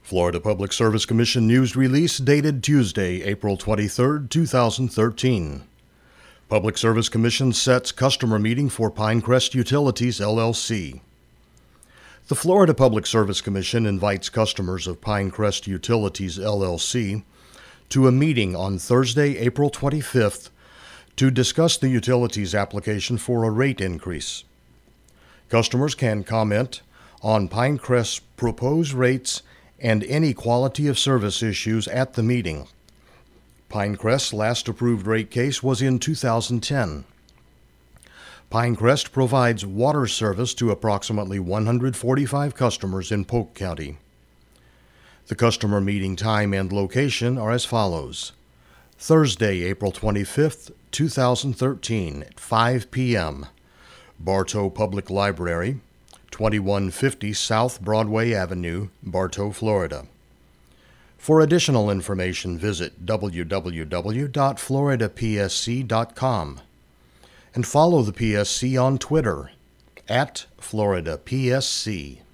Florida Public Service Commission news release dated Tuesday, April 23, 2013. Public Service Commission sets customer meeting for Pinecrest Utilities, LLC. The Florida Public Service Commission invites customers of Pinecrest Utilities, LLC to a meeting on Thursday, April 25th to discuss the utilities application for a rate increase. Customers can comment on Pinecrest's proposed rates and any quality of service issues at the meeting. Pinecrest's last approved rate case was in 2010. Pinecrest provides water service to approximately 145 customers in Polk County. The customer meeting time and location are as follows: Thursday, April 25th, 2013 at 5 p.m., Bartow Public Library, 2150 South Broadway Avenue, Bartow, Florida. For additional information, visit www.floridapsc.com and follow the PSC on Twitter @FloridaPSC.